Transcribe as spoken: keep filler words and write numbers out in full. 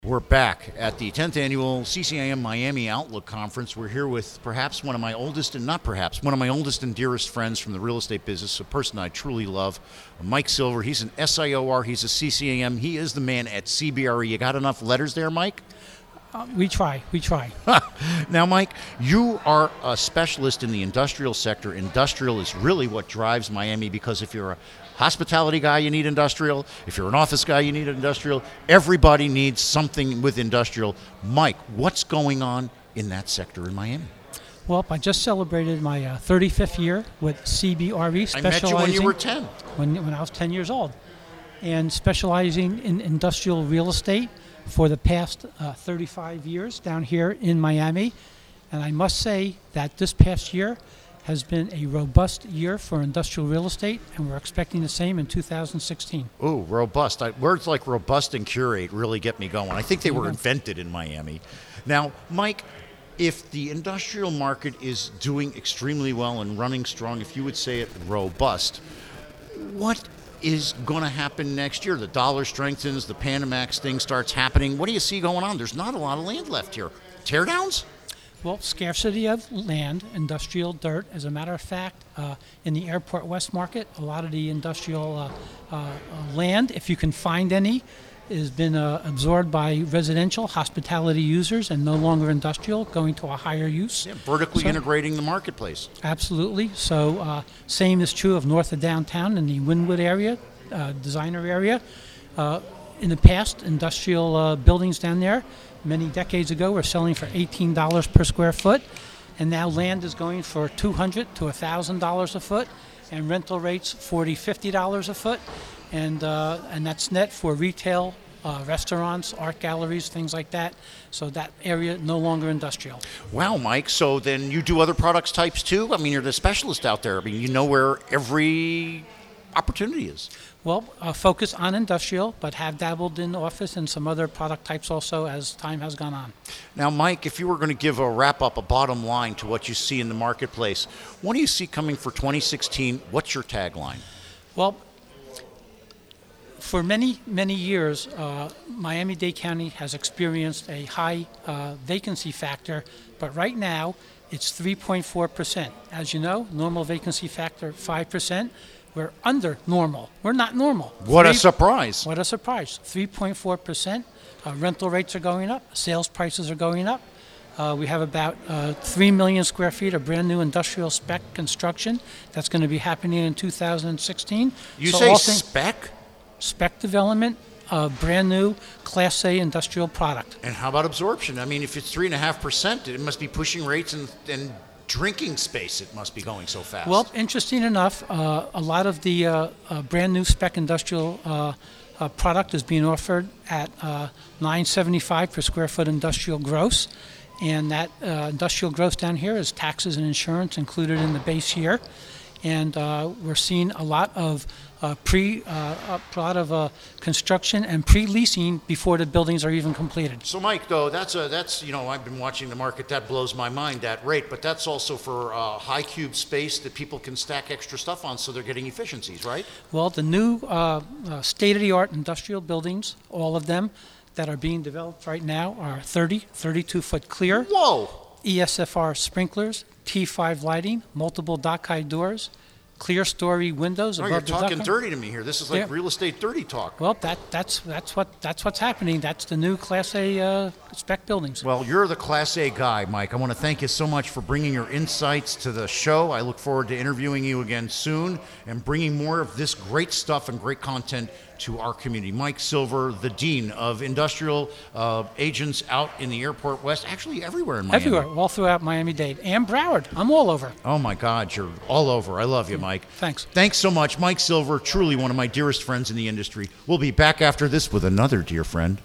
We're back at the tenth Annual C C I M Miami Outlook Conference. We're here with perhaps one of my oldest, and not perhaps, one of my oldest and dearest friends from the real estate business, a person I truly love, Mike Silver. He's an S I O R, he's a C C I M, he is the man at C B R E. You got enough letters there, Mike? Uh, we try, we try. Now, Mike, you are a specialist in the industrial sector. Industrial is really what drives Miami, because if you're a hospitality guy, you need industrial. If you're an office guy, you need industrial. Everybody needs something with industrial. Mike, what's going on in that sector in Miami? Well, I just celebrated my uh, thirty-fifth year with C B R E, I specializing met you when you were ten. When, when I was ten years old, and specializing in industrial real estate for the past uh, thirty-five years down here in Miami. And I must say that this past year has been a robust year for industrial real estate, and we're expecting the same in two thousand sixteen. Ooh, robust. I, words like robust and curate really get me going. I think they were invented in Miami. Now, Mike, if the industrial market is doing extremely well and running strong, if you would say it robust, what is going to happen next year? The dollar strengthens, the Panamax thing starts happening. What do you see going on? There's not a lot of land left here. Teardowns? Well, scarcity of land, industrial dirt. As a matter of fact, uh, in the Airport West market, a lot of the industrial uh, uh, uh, land, if you can find any, has been uh, absorbed by residential hospitality users and no longer industrial, going to a higher use. Yeah, vertically So- integrating the marketplace. Absolutely. So uh, same is true of north of downtown in the Wynwood area, uh, designer area. Uh, in the past, industrial uh, buildings down there, many decades ago, were selling for eighteen dollars per square foot, and now land is going for two hundred dollars to one thousand dollars a foot, and rental rates forty dollars, fifty dollars a foot, and uh, and that's net for retail, uh, restaurants, art galleries, things like that. So that area no longer industrial. Wow, Mike. So then you do other products types too? I mean, you're the specialist out there. I mean, you know where every opportunity is. Well, uh, focus on industrial, but have dabbled in office and some other product types also as time has gone on. Now, Mike, if you were going to give a wrap up, a bottom line to what you see in the marketplace, what do you see coming for twenty sixteen? What's your tagline? Well, for many, many years, uh, Miami-Dade County has experienced a high uh, vacancy factor, but right now it's three point four percent. As you know, normal vacancy factor five percent. We're under normal. We're not normal. What a Three- surprise. What a surprise. three point four percent. Uh, rental rates are going up. Sales prices are going up. Uh, we have about uh, three million square feet of brand new industrial spec construction that's going to be happening in two thousand sixteen. You So say all thing- spec? spec development, uh, brand new Class A industrial product. And how about absorption? I mean, if it's three point five percent, it must be pushing rates and, and drinking space. It must be going so fast. Well, interesting enough, uh, a lot of the uh, uh, brand new spec industrial uh, uh, product is being offered at uh, nine seventy-five per square foot industrial gross, and that uh, industrial gross down here is taxes and insurance included in the base year, and uh, we're seeing a lot of uh, pre, uh, a lot of uh, construction and pre-leasing before the buildings are even completed. So, Mike, though, that's a that's you know I've been watching the market. That blows my mind, that rate. But that's also for uh, high cube space that people can stack extra stuff on, so they're getting efficiencies, right? Well, the new uh, uh, state-of-the-art industrial buildings, all of them that are being developed right now, are thirty, thirty-two foot clear, Whoa! E S F R sprinklers, T five lighting, multiple dock high doors, clear story windows No, above you're the dock talking high- dirty to me here. This is like Yeah. real estate dirty talk. Well, that that's that's what that's what's happening. That's the new Class A uh, spec buildings. Well, you're the Class A guy, Mike. I want to thank you so much for bringing your insights to the show. I look forward to interviewing you again soon and bringing more of this great stuff and great content to our community. Mike Silver, the Dean of Industrial uh, Agents out in the Airport West, actually everywhere in Miami. Everywhere, all throughout Miami-Dade and Broward. I'm all over. Oh, my God, you're all over. I love you, Mike. Thanks. Thanks so much. Mike Silver, truly one of my dearest friends in the industry. We'll be back after this with another dear friend.